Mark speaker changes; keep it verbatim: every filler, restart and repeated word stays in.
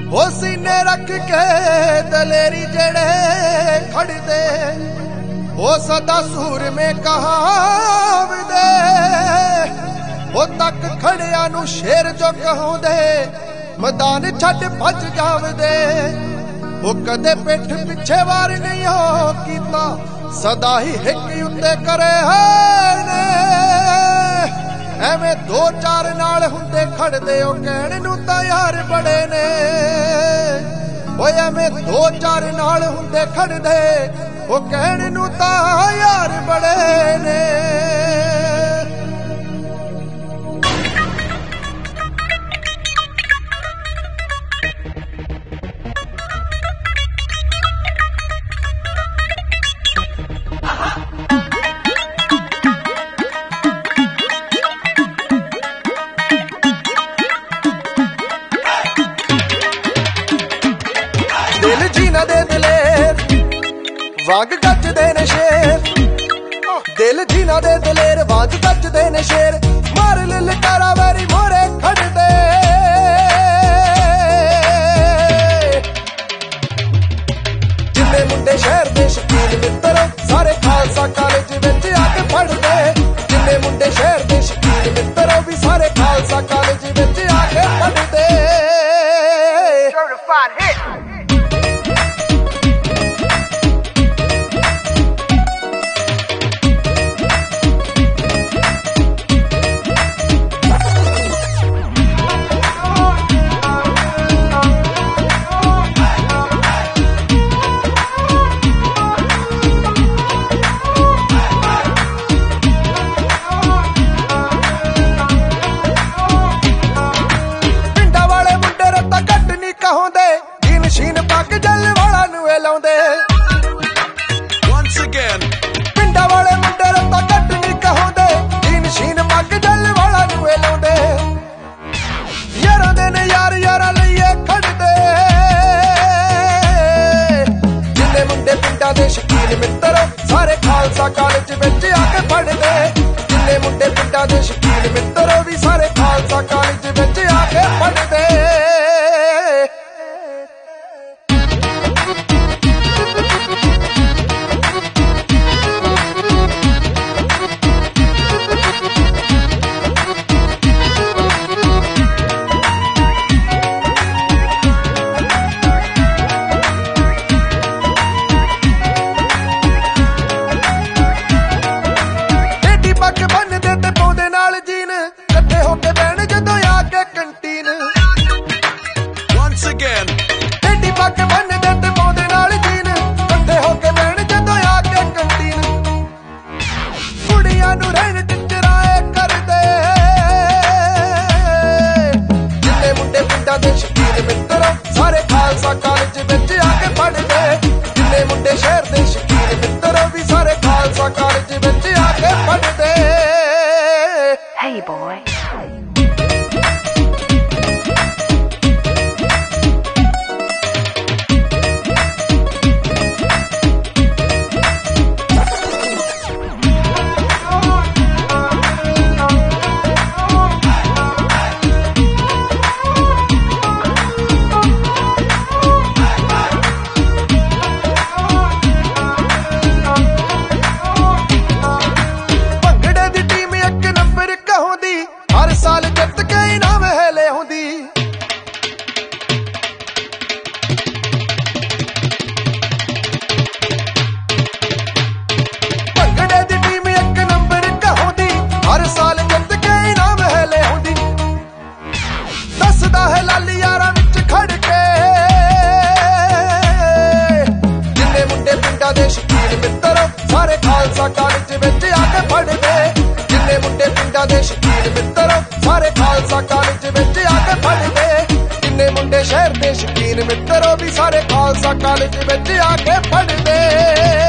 Speaker 1: ओ सीने रख के दलेरी जड़े खड़दे ओ सदा सूर में कहावदे ओ तक खड़िया नू शेर जो कहूंदे मैदान छड़ भज जावदे ओ कदे पिठ पिछे वार नहीं हो कीता सदा ही हिक उत्ते करे है एवें दो चार नाल हुंदे खड़दे ओ कहण नू तां यार बड़े ने ओ एवें दो चार नाल हुंदे खड़दे ओ कहण नू तां यार बड़े ने दिल जीना दे दलेर वाग गजदे ने शेर दिल जीना दे दलेर वाग गजदे ने शेर मार ललकारा वेरी मोरे खड़दे जिन्ने मुंडे शहर दे शकीन मित्र सारे खालसा कॉलेज विच आके पढ़दे जिन्ने मुंडे शहर दे शकीन मित्र भी सारे खालसा कॉलेज विच आके पढ़दे सर्टिफाइड हिट शीन पग जल वाला नुए लाउंदे
Speaker 2: Once again
Speaker 1: पिंडा वाले मुंडे रत्ता कट नहीं कहौंदे शीन शीन पग जल वाला नुए लाउंदे यारां दे ने यार यारां लईए खड़दे जिन्ने मुंडे पिंडा दे शकीन मित्र सारे खालसा कॉलेज विच आके पढ़दे जिन्ने मुंडे पिंडा दे शकीन मित्र भी सारे खालसा कॉलेज विच आके पढ़दे पग बन दे ते पौंदे नाल जीन कट्ठे होके बैण जदों आके कंटीन
Speaker 2: Once again
Speaker 1: एडी पग बन दे ते पौंदे नाल जीन कट्ठे होके बैण जदों आके कंटीन कुड़ियां नू रहन टिचराए करदे जिन्ने मुंडे पिंडां दे शकीन मित्र सारे खालसा कॉलेज विच आके पढ़दे जिन्ने मुंडे शहर दे शकीन मित्र भी सारे खालसा कॉलेज विच आके पढ़दे
Speaker 3: Hey boy
Speaker 1: ਭੰਗੜੇ ਦੀ ਟੀਮ ਇੱਕ ਨੰਬਰ ਕਹੋਂਦੀ ਹਰ ਸਾਲ ਜਿੱਤ ਕੇ ਇਨਾਮ ਹੈ ਲਿਆਉਂਦੀ ਭੰਗੜੇ ਦੀ ਟੀਮ ਇੱਕ ਨੰਬਰ ਕਹੋਂਦੀ ਹਰ ਸਾਲ ਜਿੱਤ ਕੇ ਇਨਾਮ ਹੈ ਲਿਆਉਂਦੀ ਦੱਸਦਾ ਹੈ ਲਾਲੀ ਯਾਰਾਂ ਵਿੱਚ ਖੜ ਕੇ ਜਿੰਨੇ ਮੁੰਡੇ ਪਿੰਡਾਂ ਦੇ ਸ਼ਕੀਨ ਮਿੱਤਰ ਸਾਰੇ ਖਾਲਸਾ ਕਾਲਜ ਵਿੱਚ ਆ ਕੇ ਪੜ੍ਹਦੇ ਜਿੰਨੇ ਮੁੰਡੇ ਪਿੰਡਾਂ ਦੇ ਸ਼ਕੀਨ ਮਿੱਤਰ ਸਾਰੇ ਖਾਲਸਾ ਕਾਲਜ ਵਿੱਚ ਆ ਕੇ ਪੜ੍ਹਦੇ ਜਿੰਨੇ ਮੁੰਡੇ ਸ਼ਹਿਰ ਦੇ ਸ਼ਕੀਨ ਮਿੱਤਰ ਉਹ ਵੀ ਸਾਰੇ ਖਾਲਸਾ ਕਾਲਜ ਵਿੱਚ ਆ ਕੇ ਪੜ੍ਹਦੇ